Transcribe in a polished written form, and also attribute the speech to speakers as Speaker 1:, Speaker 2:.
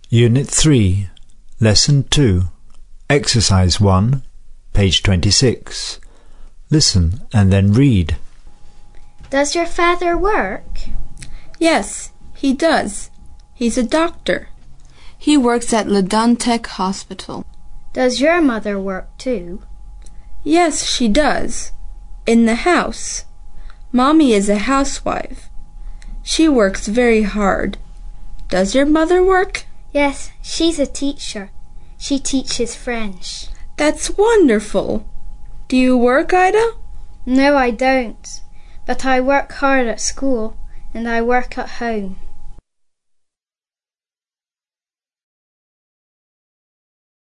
Speaker 1: Unit 3, Lesson 2, Exercise 1, page 26. Listen and then read.
Speaker 2: Does your father work?
Speaker 3: Yes, he does. He's a doctor. He works at Ledantec Hospital.
Speaker 2: Does your mother work too?
Speaker 3: Yes, she does. In the house. Mommy is a housewife. She works very hard. Does your mother work?
Speaker 2: Yes, she's a teacher. She teaches French.
Speaker 3: That's wonderful. Do you work, Ida?
Speaker 2: No, I don't. But I work hard at school and I work at home.